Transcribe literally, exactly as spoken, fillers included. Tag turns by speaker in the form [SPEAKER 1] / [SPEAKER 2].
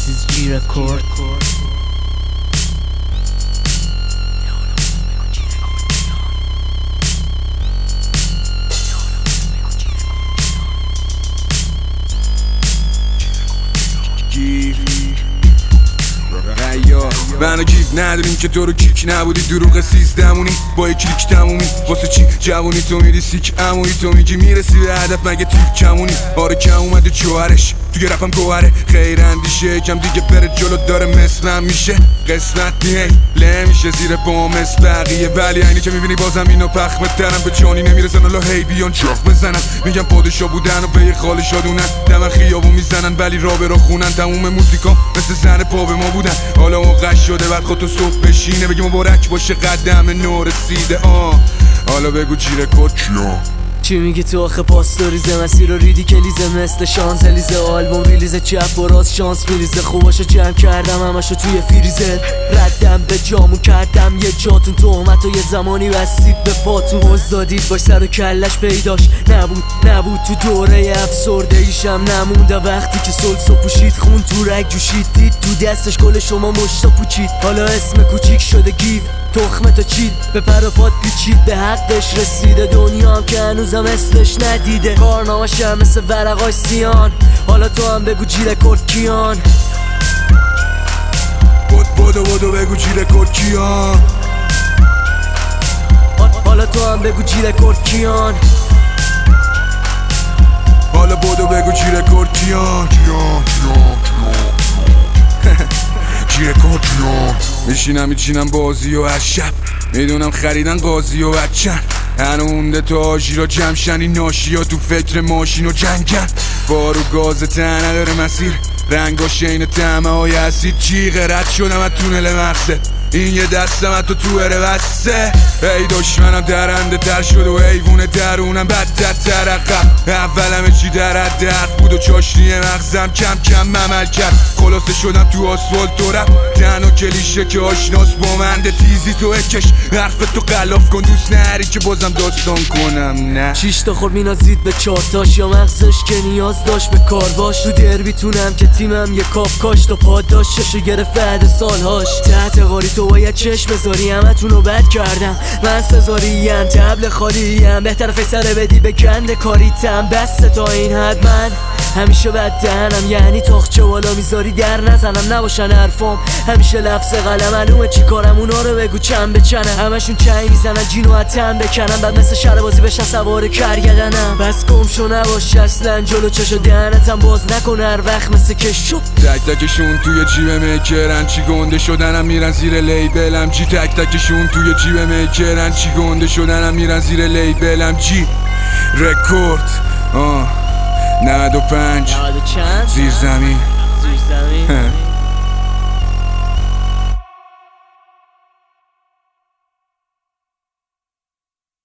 [SPEAKER 1] This is G Record.
[SPEAKER 2] منو گیف نداریم که تو رو کیک نبودی دروغ سیزدمونی با یک کلیک تمومی واسه چی جوونی تو میری سیک امونی تو میگی میرسی به هدف مگه تیپ کمونی آره کم اومده جوهرش توی رپم گوهره خیر اندیشه کم دیگه بره جلو داره مثلم میشه قسمت نیه له میشه زیر بام مثل بقیه ولی اینی که میبینی بازم اینو پخمه ترم به جانی نمیرسن الا هی بیان چاخ بزنن میگم پادشا بودن و به یه خالی شادونن دم خیابون میزنن ولی را به را خونن تموم موزیکا مثل زن پا به ما بودن حالا موقع شده بعد خودتو صبح بشینه بگی مبارک باشه قدم نو رسیده آه حالا بگو جی رکورد کیا
[SPEAKER 1] چی میگی تو آخه پاستوریزه مسیر رو ریدی کلیزه مثل شانزلیزه آلبوم ریلیزه چپ و راست شانس میریزه خوباشو جمع کردم همشو توی فریزر ردم به جامون کردم یه جاتون تهمت و یه زمانی بستید به پاتون حوض دادید باش سر و کلش پیداش نبود نبود تو دوره افسرده ایشم نمونده وقتی که سلسو پوشید خون تو رگ جوشید دید تو دستش گل شما مشتا پوچید حالا اسم کوچیک شده گیف تخمتو چید به پر و پات پیچید به حقش رسیده دنیا هم که هنوزم اسمش ندیده کارنامش هم مثل ورقای سیان حالا تو هم بگو جی رکورد کیان
[SPEAKER 2] بود بودو بودو بگو جی رکورد کیان
[SPEAKER 1] حالا تو هم بگو جی رکورد کیان
[SPEAKER 2] حالا بودو بگو جی رکورد کیان کیان کیان جی رکورد کیان میشینم میچینم بازی و هر شب میدونم خریدن قاضی و بچن هنونده تو آجی را جمشن این ناشی ها تو فکر ماشین و جنگن بارو گاز تن نداره مسیر رنگ و شین تمه های اسید چیغه رد شدم از تونل مقصد این یه دستم حتی تو اره بسته ای دشمنم درنده تر شد و ایوون درونم بدتر ترقم اول همه چی در حد بود و چاشنی مغزم کم کم ممل کرد خلاصه شدم تو آسفالت و رپ تن و کلیشه که آشناس با منده تیزی تو اکش حرف تو قلاف کن دوست نهری که بازم داستان کنم نه
[SPEAKER 1] شیش تا خور مینازید به چارتاش یا مغزش که نیاز داشت به کار باش تو دربی تونم که تیمم یه کاف کاش تا پاداش ششو گرفت بعد سالهاش تحت واری تو باید چشم بذاری همه تونو بد کردم من سزاریم تبل خالیم بهتر فیسره بدی به گند کاریتم بسته تا این حد من همیشه بد دهنم یعنی تاخچه بالا میذاری در نزنم نباشن حرفام همیشه لفظ قلم معلومه چی کارم اونا رو بگو چند به چنه همشون چای میزنن جینو حتم بکنم بعد مثل شهر بازی بشن سوار کرگدنم بس گم شو نباش اصلا جلو چشو دهنتم باز نکن هر وقت مثل کش شو
[SPEAKER 2] تک تکشون توی جیب میکرن چی گنده شدنم میرن زیر لیبلم جی تک تکشون توی جیب میکرن چی گنده شدنم میرن زیر لیبلم جی رکورد آه نود و پنج
[SPEAKER 1] نود و چند
[SPEAKER 2] زیر زمین
[SPEAKER 1] زیر زمین